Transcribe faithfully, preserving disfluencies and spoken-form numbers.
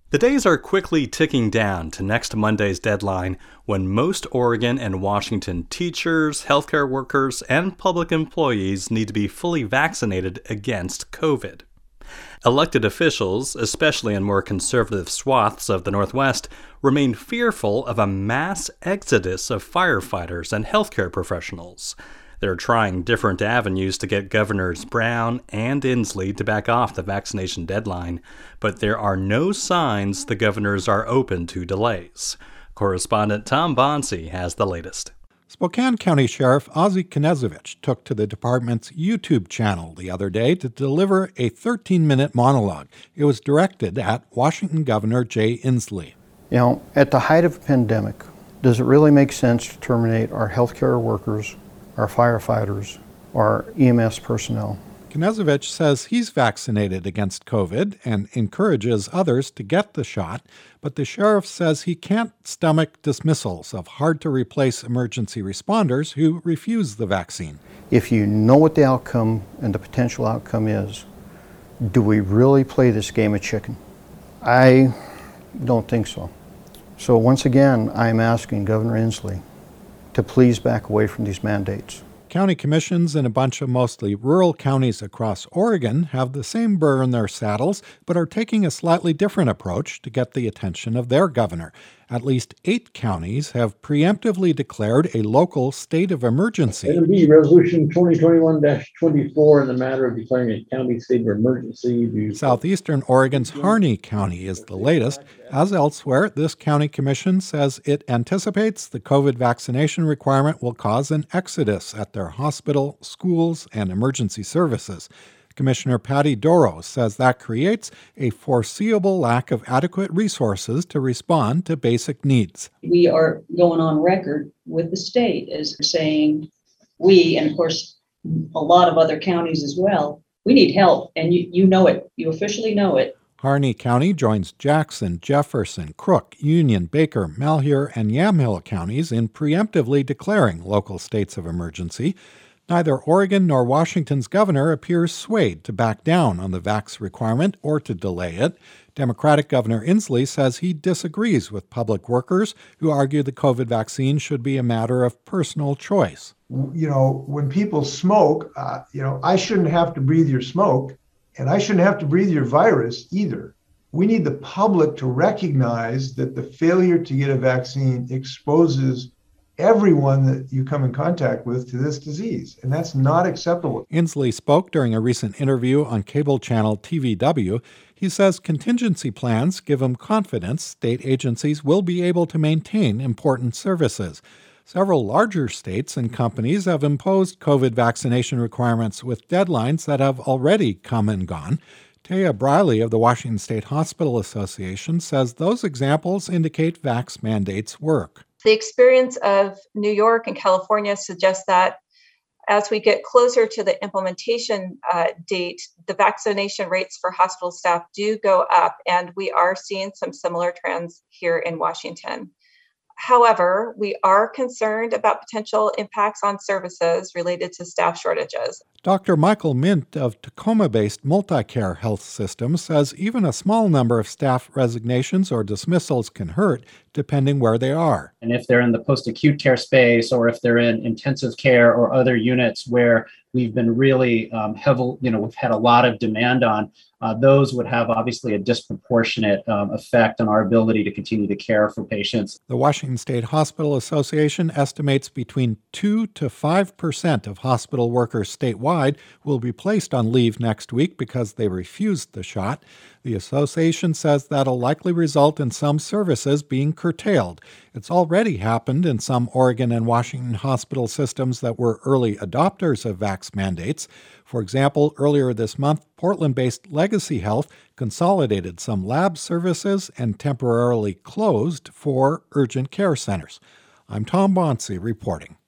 The days are quickly ticking down to next Monday's deadline when most Oregon and Washington teachers, healthcare workers, and public employees need to be fully vaccinated against COVID. Elected officials, especially in more conservative swaths of the Northwest, remain fearful of a mass exodus of firefighters and healthcare professionals. They're trying different avenues to get Governors Brown and Inslee to back off the vaccination deadline, but there are no signs the governors are open to delays. Correspondent Tom Bonsi has the latest. Spokane County Sheriff Ozzie Knezovich took to the department's YouTube channel the other day to deliver a thirteen-minute monologue. It was directed at Washington Governor Jay Inslee. You know, at the height of a pandemic, does it really make sense to terminate our healthcare workers, our firefighters, our E M S personnel? Knezovich says he's vaccinated against COVID and encourages others to get the shot, but the sheriff says he can't stomach dismissals of hard-to-replace emergency responders who refuse the vaccine. If you know what the outcome and the potential outcome is, do we really play this game of chicken? I don't think so. So once again, I'm asking Governor Inslee to please back away from these mandates. County commissions in a bunch of mostly rural counties across Oregon have the same burr in their saddles, but are taking a slightly different approach to get the attention of their governor. At least eight counties have preemptively declared a local state of emergency. Item B, Resolution twenty twenty-one dash twenty-four in the matter of declaring a county state of emergency. Southeastern Oregon's Harney County is the latest. As elsewhere, this county commission says it anticipates the COVID vaccination requirement will cause an exodus at their hospital, schools, and emergency services. Commissioner Patty Doro says that creates a foreseeable lack of adequate resources to respond to basic needs. We are going on record with the state as saying we, and of course a lot of other counties as well, we need help, and you, you know it. You officially know it. Harney County joins Jackson, Jefferson, Crook, Union, Baker, Malheur, and Yamhill counties in preemptively declaring local states of emergency. Neither Oregon nor Washington's governor appears swayed to back down on the vax requirement or to delay it. Democratic Governor Inslee says he disagrees with public workers who argue the COVID vaccine should be a matter of personal choice. You know, when people smoke, uh, you know, I shouldn't have to breathe your smoke, and I shouldn't have to breathe your virus either. We need the public to recognize that the failure to get a vaccine exposes everyone that you come in contact with to this disease, and that's not acceptable. Inslee spoke during a recent interview on cable channel T V W. He says contingency plans give him confidence state agencies will be able to maintain important services. Several larger states and companies have imposed COVID vaccination requirements with deadlines that have already come and gone. Taya Briley of the Washington State Hospital Association says those examples indicate vax mandates work. The experience of New York and California suggests that as we get closer to the implementation uh, date, the vaccination rates for hospital staff do go up, and we are seeing some similar trends here in Washington. However, we are concerned about potential impacts on services related to staff shortages. Doctor Michael Mint of Tacoma-based Multicare Health System says even a small number of staff resignations or dismissals can hurt, depending where they are. And if they're in the post-acute care space, or if they're in intensive care or other units where we've been really um, heavy, you know, we've had a lot of demand on, uh, those would have obviously a disproportionate um, effect on our ability to continue to care for patients. The Washington State Hospital Association estimates between two to five percent of hospital workers statewide will be placed on leave next week because they refused the shot. The association says that'll likely result in some services being curtailed. It's already happened in some Oregon and Washington hospital systems that were early adopters of vax mandates. For example, earlier this month, Portland-based Legacy Health consolidated some lab services and temporarily closed four urgent care centers. I'm Tom Bonsi reporting.